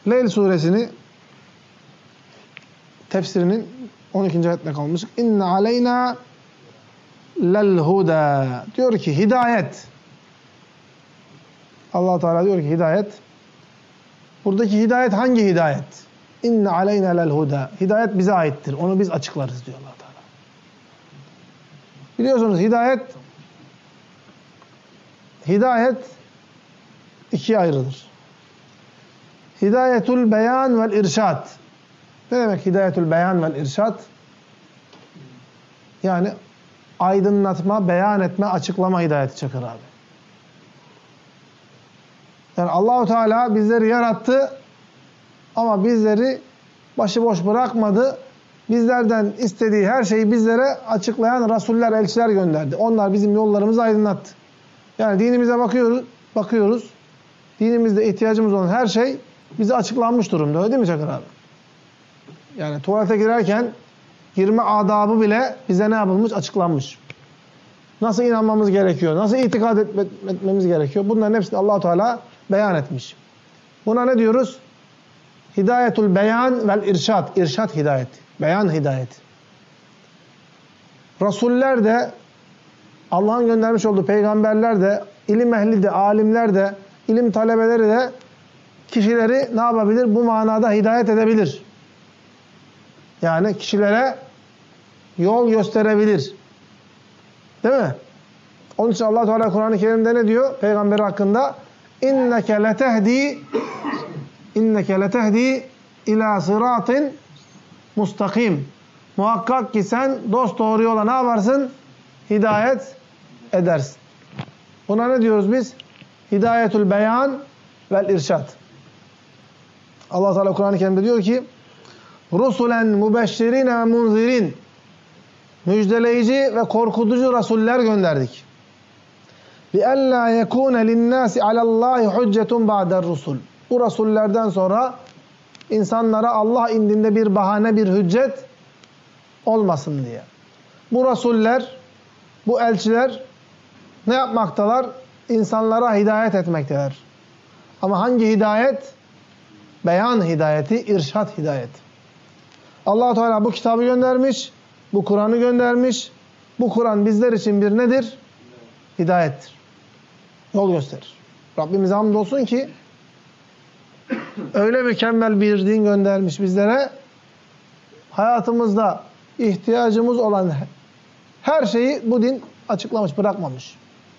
Leyl suresini tefsirinin 12. ayetine kalmıştık. İnne aleyna lel huda. Diyor ki hidayet. Allah Teala diyor ki hidayet. Buradaki hidayet hangi hidayet? İnne aleyna lel huda. Hidayet bize aittir. Onu biz açıklarız diyor Allah Teala. Biliyorsunuz hidayet ikiye ayrılır. Hidayetul beyan vel irşad. Ne demek hidayetul beyan vel irşad? Yani aydınlatma, beyan etme, açıklama hidayeti çakır abi. Yani Allahu Teala bizleri yarattı ama bizleri başıboş bırakmadı. Bizlerden istediği her şeyi bizlere açıklayan rasuller, elçiler gönderdi. Onlar bizim yollarımızı aydınlattı. Yani dinimize bakıyoruz. Dinimizde ihtiyacımız olan her şey bize açıklanmış durumda. Öyle değil mi Çakır abi? Yani tuvalete girerken girme adabı bile bize ne yapılmış? Açıklanmış. Nasıl inanmamız gerekiyor? Nasıl itikad etmemiz gerekiyor? Bunların hepsini Allah Teala beyan etmiş. Buna ne diyoruz? Hidayetul beyan vel irşad. İrşad hidayeti. Beyan hidayeti. Rasuller de, Allah'ın göndermiş olduğu peygamberler de, ilim ehli de, alimler de, ilim talebeleri de kişileri ne yapabilir? Bu manada hidayet edebilir. Yani kişilere yol gösterebilir. Değil mi? Onun için Allah Teala Kur'an-ı Kerim'de ne diyor? Peygamberi hakkında inneke letehdi ila sıratin mustakim. Muhakkak ki sen dosdoğru yola ne yaparsın? Hidayet edersin. Buna ne diyoruz biz? Hidayetul beyan vel irşad. Allah Teala Kur'an-ı Kerim'de diyor ki rusulen mubeşşirin ve munzirin. Müjdeleyici ve korkutucu rasuller gönderdik. لِأَلَّا يَكُونَ لِلنَّاسِ عَلَى اللّٰهِ حُجَّةٌ بَعْدَ الرُّسُلِ. Bu rasullerden sonra insanlara Allah indinde bir bahane, bir hüccet olmasın diye. Bu rasuller, bu elçiler ne yapmaktalar? İnsanlara hidayet etmekteler. Ama hangi hidayet? Beyan hidayeti, irşad hidayeti. Allah Teala bu kitabı göndermiş, bu Kur'an'ı göndermiş. Bu Kur'an bizler için bir nedir? Hidayettir. Yol gösterir. Rabbimize hamdolsun ki öyle mükemmel bir din göndermiş bizlere. Hayatımızda ihtiyacımız olan her şeyi bu din açıklamış, bırakmamış.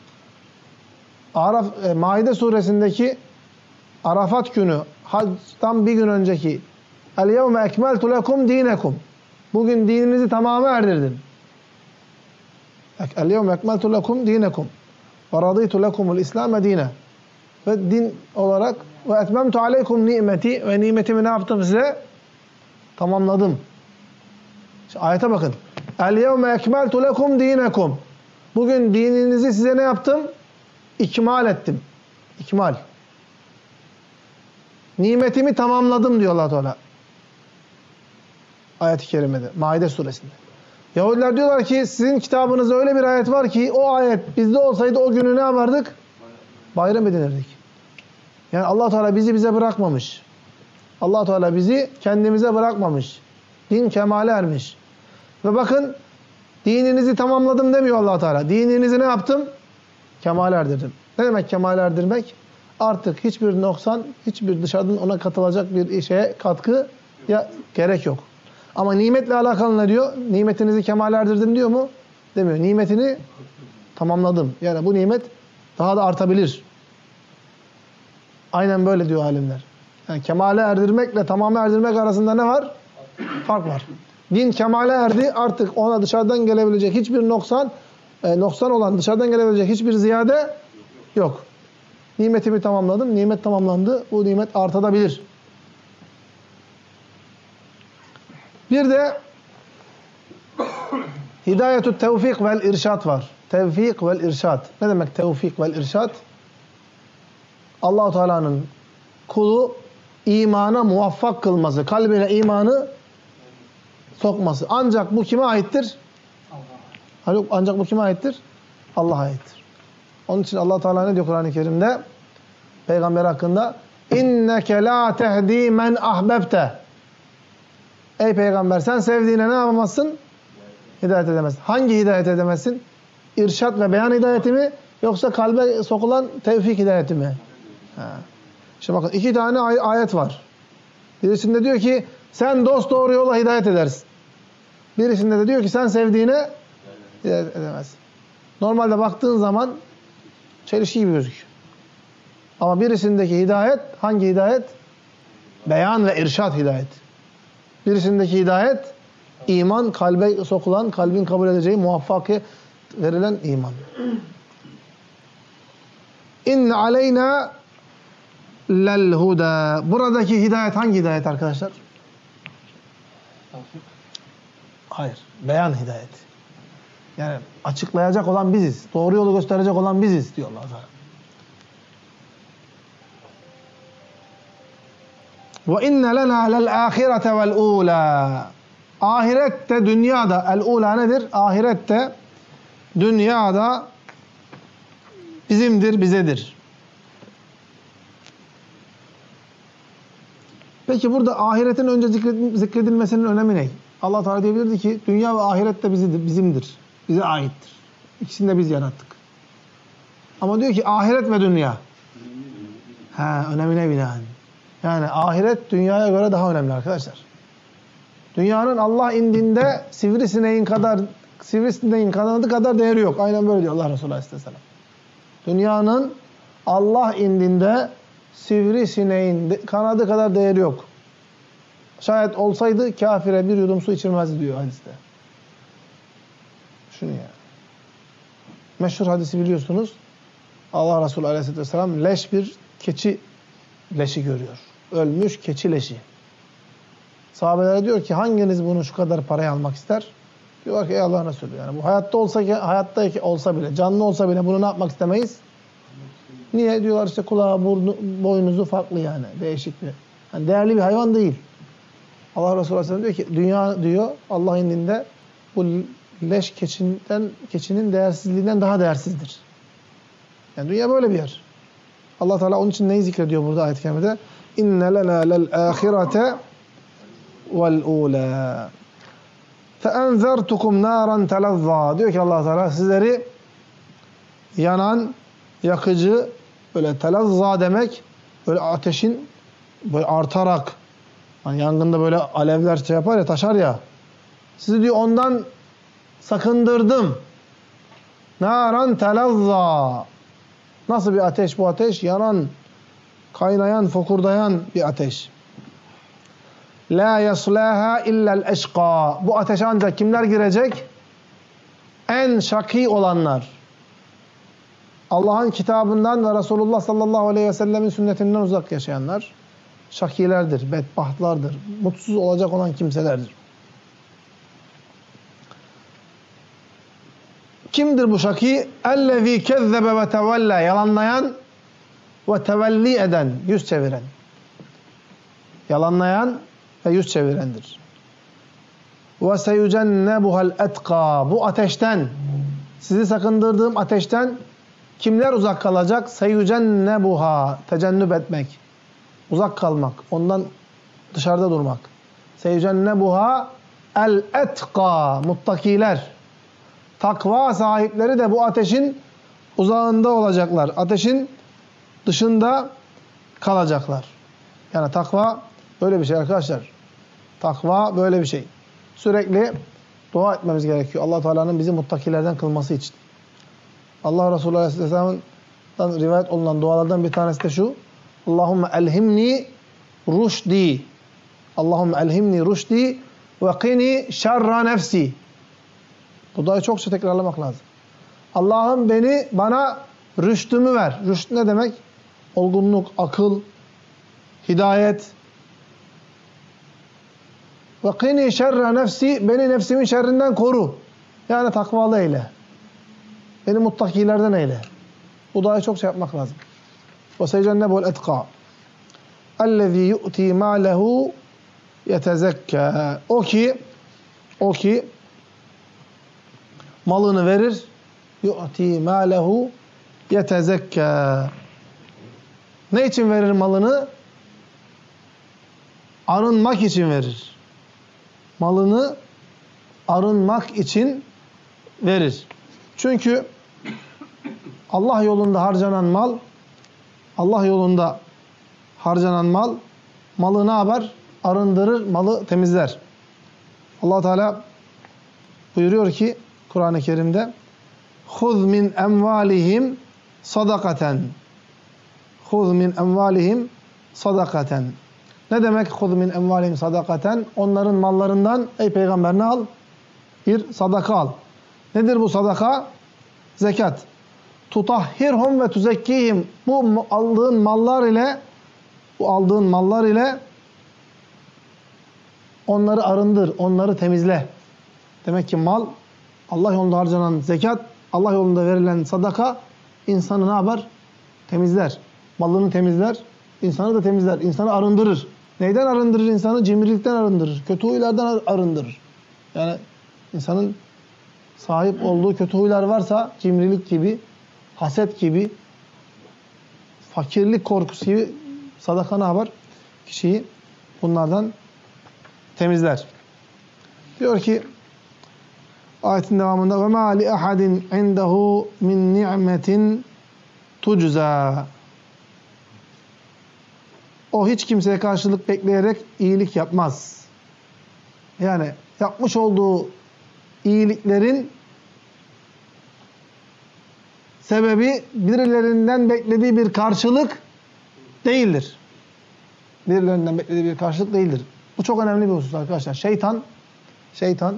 Maide suresindeki Arafat günü, Haç'tan bir gün önceki El-yevme ekmeltu lekum dinekum. Bugün dininizi tamamı erdirdim. El-yevme ekmeltu lekum dinekum. Ve raditu lekumul İslam'e dine. Ve din olarak ve etmemtu aleykum nimeti ve nimetimi ne yaptım size? Tamamladım. İşte ayete bakın. El-yevme ekmeltu lekum dinekum. Bugün dininizi size ne yaptım? İkmal ettim. İkmal. Nimetimi tamamladım diyor Allah Teala. Ayet-i kerimede. Maide suresinde. Yahudiler diyorlar ki sizin kitabınızda öyle bir ayet var ki o ayet bizde olsaydı o günü ne yapardık? Bayram edinirdik. Yani Allah Teala bize bırakmamış. Allah Teala bizi kendimize bırakmamış. Din kemale ermiş. Ve bakın dininizi tamamladım demiyor Allah Teala. Dininizi ne yaptım? Kemale erdirdim. Ne demek kemale erdirmek? Artık hiçbir noksan, hiçbir dışarıdan ona katılacak bir şeye katkı gerek yok. Ama nimetle alakalı ne diyor? Nimetinizi kemale erdirdim diyor mu? Demiyor. Nimetini tamamladım. Yani bu nimet daha da artabilir. Aynen böyle diyor alimler. Yani kemale erdirmekle tamamı erdirmek arasında ne var? Fark var. Din kemale erdi. Artık ona dışarıdan gelebilecek hiçbir noksan olan dışarıdan gelebilecek hiçbir ziyade yok. Nimetimi tamamladım. Nimet tamamlandı. Bu nimet artabilir. Bir de hidayetü tevfik vel irşad var. Tevfik vel irşad. Ne demek tevfik vel irşad? Allah-u Teala'nın kulu imana muvaffak kılması, kalbine imanı sokması. Ancak bu kime aittir? Ancak bu kime aittir? Allah'a aittir. Onun için Allah Teala ne diyor Kur'an-ı Kerim'de? Peygamber hakkında İnneke la tehdi men ahbebte. Ey peygamber, sen sevdiğine ne yapamazsın? Hidayet edemezsin. Hangi hidayet edemezsin? İrşad ve beyan hidayeti mi? Yoksa kalbe sokulan tevfik hidayeti mi? Şimdi bakın, iki tane ayet var. Birisinde diyor ki sen dosdoğru yola hidayet edersin. Birisinde de diyor ki sen sevdiğine hidayet edemezsin. Normalde baktığın zaman çelişki gibi gözüküyor. Ama birisindeki hidayet hangi hidayet? Beyan ve irşad hidayet. Birisindeki hidayet iman, kalbe sokulan, kalbin kabul edeceği muvaffakiyet verilen iman. İnne aleyna lel huda. Buradaki hidayet hangi hidayet arkadaşlar? Hayır. Beyan hidayeti. Yani açıklayacak olan biziz. Doğru yolu gösterecek olan biziz diyor Allah Teala. Ve inne lena lel ahirete vel ula. Ahirette, dünyada, el ula nedir? Ahirette, dünyada bizimdir, bizedir. Peki burada ahiretin önce zikredilmesinin önemi ne? Allah Teala diyebilirdi ki dünya ve ahiret de bizimdir. Bize aittir. İkisini de biz yarattık. Ama diyor ki ahiret ve dünya. Önemine binaen. Yani ahiret dünyaya göre daha önemli arkadaşlar. Dünyanın Allah indinde sivrisineğin kanadı kadar değeri yok. Aynen böyle diyor Allah Resulü Aleyhisselam. Dünyanın Allah indinde sivrisineğin kanadı kadar değeri yok. Şayet olsaydı kafire bir yudum su içirmezdi diyor hadiste. Şunu ya. Meşhur hadisi biliyorsunuz. Allah Resulü Aleyhisselam leş bir keçi leşi görüyor. Ölmüş keçi leşi. Sahabelere diyor ki hanginiz bunu şu kadar paraya almak ister? Diyorlar ki ey Allah'ın Resulü, yani bu hayatta olsa bile, canlı olsa bile bunu ne yapmak istemeyiz? Niye? Diyorlar işte kulağı, burnu, boynuzu farklı yani. Değişik bir. Yani değerli bir hayvan değil. Allah Resulü Aleyhisselam diyor ki dünya diyor Allah indinde bu leş keçinin değersizliğinden daha değersizdir. Yani dünya böyle bir yer. Allah Teala onun için neyi zikrediyor burada ayet-i kerimede? İnne lena lel ahirete vel ula. Feenzertukum naran telazza. Diyor ki Allah Teala sizleri yanan, yakıcı, böyle telazza demek, böyle ateşin böyle artarak, hani yangında böyle alevler şey yapar ya, taşar ya. Sizi diyor ondan sakındırdım. Naran telazza. Nasıl bir ateş bu ateş? Yanan, kaynayan, fokurdayan bir ateş. La yaslaha illa'l eşqa. Bu ateşe ancak kimler girecek? En şakî olanlar. Allah'ın kitabından ve Resulullah sallallahu aleyhi ve sellemin sünnetinden uzak yaşayanlar şakilerdir, bedbahtlardır. Mutsuz olacak olan kimselerdir. Kimdir bu şakî? Ellezî kezzebe ve tevella. Yalanlayan ve tevelli eden, yüz çeviren. Yalanlayan ve yüz çevirendir. Ve seyucennebuhal etqa. Bu ateşten, sizi sakındırdığım ateşten kimler uzak kalacak? Seyucennebuha. Tecennüp etmek. Uzak kalmak. Ondan dışarıda durmak. Seyucennebuha el etqa. Muttakiler. Takva sahipleri de bu ateşin uzağında olacaklar. Ateşin dışında kalacaklar. Yani takva böyle bir şey arkadaşlar. Takva böyle bir şey. Sürekli dua etmemiz gerekiyor. Allah Teala'nın bizi muttakilerden kılması için. Allah Resulü Aleyhisselam'dan rivayet olunan dualardan bir tanesi de şu. Allahümme elhimni ruşdi. Allahümme elhimni ruşdi ve qini şerra nefsi. Bu duayı çokça tekrarlamak lazım. Allah'ım bana rüştümü ver. Rüşt ne demek? Olgunluk, akıl, hidayet. Ve qini şerra nefsi. Beni nefsimin şerrinden koru. Yani takvalı eyle. Beni muttakilerden eyle. Bu duayı çokça yapmak lazım. Ve seycennebu'l etqa. Ellezî yu'tî mâlehu yetezekkâ. O ki malını verir. Yu'ti mâlehu yetezekkâ. Ne için verir malını? arınmak için verir. Malını arınmak için verir. Çünkü Allah yolunda harcanan mal, malı ne yapar? Arındırır, malı temizler. Allah Teala buyuruyor ki Kur'an-ı Kerim'de "Huz min emvalihim sadakaten." Huz min emvalihim sadakaten. Ne demek huz min emvalihim sadakaten? Onların mallarından ey peygamber ne al? Bir sadaka al. Nedir bu sadaka? Zekat. Tutahhirhum ve tuzekkihim. Bu aldığın mallar ile onları arındır, onları temizle. Demek ki mal, Allah yolunda harcanan zekat, Allah yolunda verilen sadaka insanı ne yapar? Temizler. Malını temizler, insanı da temizler, insanı arındırır. Neyden arındırır insanı? Cimrilikten arındırır, kötü huylardan arındırır. Yani insanın sahip olduğu kötü huylar varsa cimrilik gibi, haset gibi, fakirlik korkusu gibi sadaka ne yapar? Kişiyi bunlardan temizler. Diyor ki ayetin devamında وَمَا لِأَحَدٍ عِنْدَهُ مِنْ نِعْمَةٍ تُجْزَى. O hiç kimseye karşılık bekleyerek iyilik yapmaz. Yani yapmış olduğu iyiliklerin sebebi birilerinden beklediği bir karşılık değildir. Birilerinden beklediği bir karşılık değildir. Bu çok önemli bir husus arkadaşlar. Şeytan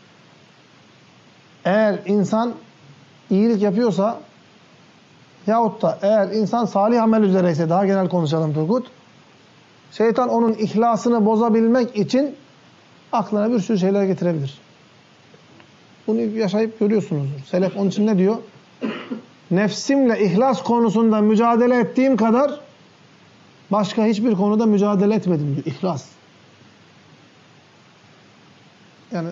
eğer insan iyilik yapıyorsa yahut da eğer insan salih amel üzereyse, daha genel konuşalım Turgut, şeytan onun ihlasını bozabilmek için aklına bir sürü şeyler getirebilir. Bunu yaşayıp görüyorsunuzdur. Selef onun için ne diyor? Nefsimle ihlas konusunda mücadele ettiğim kadar başka hiçbir konuda mücadele etmedim diyor. İhlas. Yani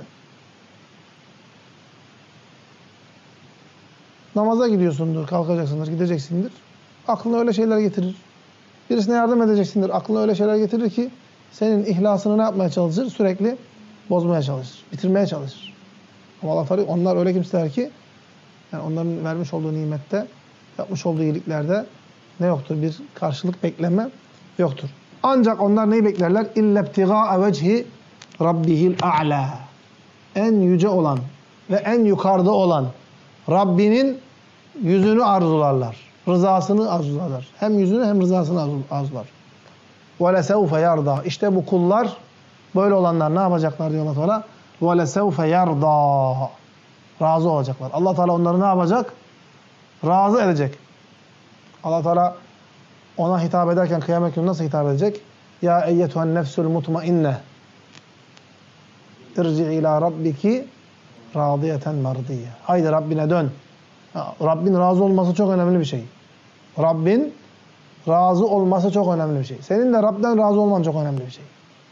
namaza gidiyorsundur, kalkacaksındır, gideceksindir. Aklına öyle şeyler getirir. Birisine yardım edeceksindir. Aklına öyle şeyler getirir ki senin ihlasını ne yapmaya çalışır? Sürekli bozmaya çalışır. Bitirmeye çalışır. Ama Allah Teala onlar öyle kimseler ki yani onların vermiş olduğu nimette, yapmış olduğu iyiliklerde ne yoktur? Bir karşılık bekleme yoktur. Ancak onlar neyi beklerler? İlla ibtigâ'e vecihi rabbihil a'lâ. En yüce olan ve en yukarıda olan Rabbinin yüzünü arzularlar. Rızasını arzularlar. Hem yüzünü hem rızasını arzular. وَلَسَوْفَ يَرْضَى. İşte bu kullar, böyle olanlar ne yapacaklar diyor Allah Teala? وَلَسَوْفَ يَرْضَى. Razı olacaklar. Allah Teala onları ne yapacak? Razı edecek. Allah Teala ona hitap ederken kıyamet günü nasıl hitap edecek? Ya eyyetuhen nefsul mutmainne. İrci ila rabbiki radiyeten mardiye. Haydi Rabbine dön. Rabbin razı olması çok önemli bir şey. Rabbin razı olması çok önemli bir şey. Senin de Rab'den razı olman çok önemli bir şey.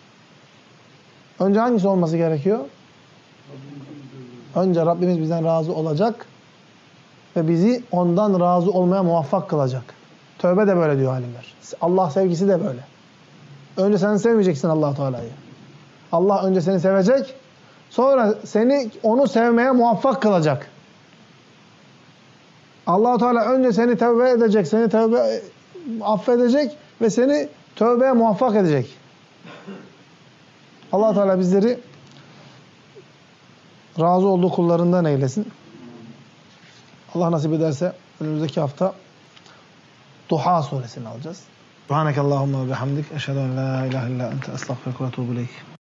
Önce hangisi olması gerekiyor? Önce Rabbimiz bizden razı olacak ve bizi ondan razı olmaya muvaffak kılacak. Tövbe de böyle diyor alimler. Allah sevgisi de böyle. Önce sen sevmeyeceksin Allah Teala'yı. Allah önce seni sevecek, sonra seni onu sevmeye muvaffak kılacak. Allah Teala önce seni tövbe edecek, seni tövbe affedecek ve seni tövbeye muvaffak edecek. Allah Teala bizleri razı olduğu kullarından eylesin. Allah nasip ederse önümüzdeki hafta Duha suresini alacağız. Subhanekallahumma ve bihamdik. Eşhedü en la ilahe illa ente estağfiruke ve etûbü ileyk.